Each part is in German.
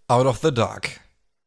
Out of the Dark.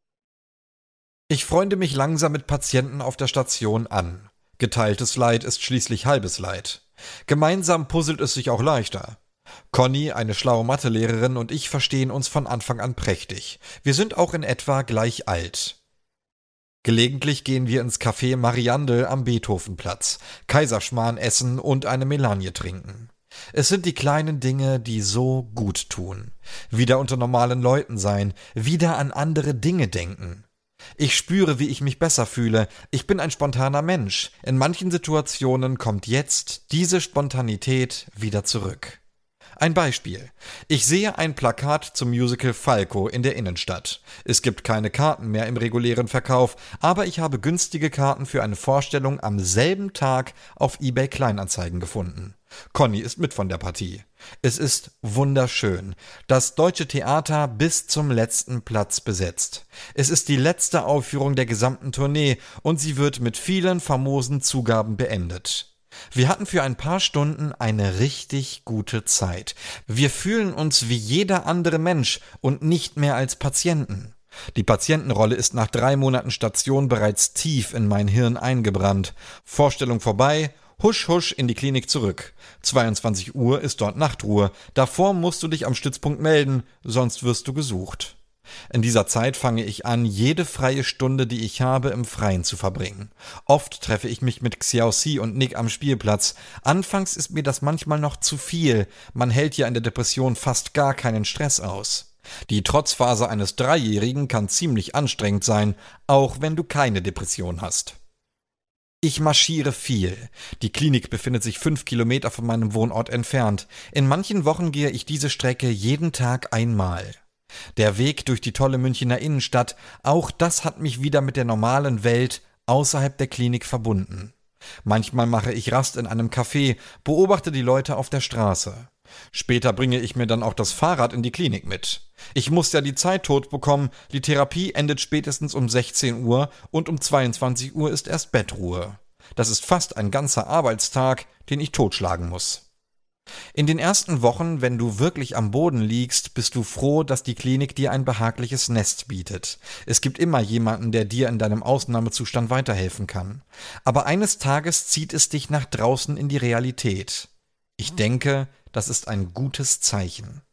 Ich freunde mich langsam mit Patienten auf der Station an. Geteiltes Leid ist schließlich halbes Leid. Gemeinsam puzzelt es sich auch leichter. Conny, eine schlaue Mathelehrerin, und ich verstehen uns von Anfang an prächtig. Wir sind auch in etwa gleich alt. Gelegentlich gehen wir ins Café Mariandel am Beethovenplatz, Kaiserschmarrn essen und eine Melanie trinken. Es sind die kleinen Dinge, die so gut tun. Wieder unter normalen Leuten sein, wieder an andere Dinge denken. Ich spüre, wie ich mich besser fühle. Ich bin ein spontaner Mensch. In manchen Situationen kommt jetzt diese Spontanität wieder zurück. Ein Beispiel. Ich sehe ein Plakat zum Musical Falco in der Innenstadt. Es gibt keine Karten mehr im regulären Verkauf, aber ich habe günstige Karten für eine Vorstellung am selben Tag auf eBay Kleinanzeigen gefunden. Conny ist mit von der Partie. Es ist wunderschön. Das Deutsche Theater bis zum letzten Platz besetzt. Es ist die letzte Aufführung der gesamten Tournee und sie wird mit vielen famosen Zugaben beendet. Wir hatten für ein paar Stunden eine richtig gute Zeit. Wir fühlen uns wie jeder andere Mensch und nicht mehr als Patienten. Die Patientenrolle ist nach 3 Monaten Station bereits tief in mein Hirn eingebrannt. Vorstellung vorbei, husch husch in die Klinik zurück. 22 Uhr ist dort Nachtruhe. Davor musst du dich am Stützpunkt melden, sonst wirst du gesucht. In dieser Zeit fange ich an, jede freie Stunde, die ich habe, im Freien zu verbringen. Oft treffe ich mich mit Xiaoxi und Nick am Spielplatz. Anfangs ist mir das manchmal noch zu viel. Man hält ja in der Depression fast gar keinen Stress aus. Die Trotzphase eines Dreijährigen kann ziemlich anstrengend sein, auch wenn du keine Depression hast. Ich marschiere viel. Die Klinik befindet sich 5 Kilometer von meinem Wohnort entfernt. In manchen Wochen gehe ich diese Strecke jeden Tag einmal. Der Weg durch die tolle Münchener Innenstadt, auch das hat mich wieder mit der normalen Welt außerhalb der Klinik verbunden. Manchmal mache ich Rast in einem Café, beobachte die Leute auf der Straße. Später bringe ich mir dann auch das Fahrrad in die Klinik mit. Ich muss ja die Zeit tot bekommen, die Therapie endet spätestens um 16 Uhr und um 22 Uhr ist erst Bettruhe. Das ist fast ein ganzer Arbeitstag, den ich totschlagen muss. In den ersten Wochen, wenn du wirklich am Boden liegst, bist du froh, dass die Klinik dir ein behagliches Nest bietet. Es gibt immer jemanden, der dir in deinem Ausnahmezustand weiterhelfen kann. Aber eines Tages zieht es dich nach draußen in die Realität. Ich denke, das ist ein gutes Zeichen.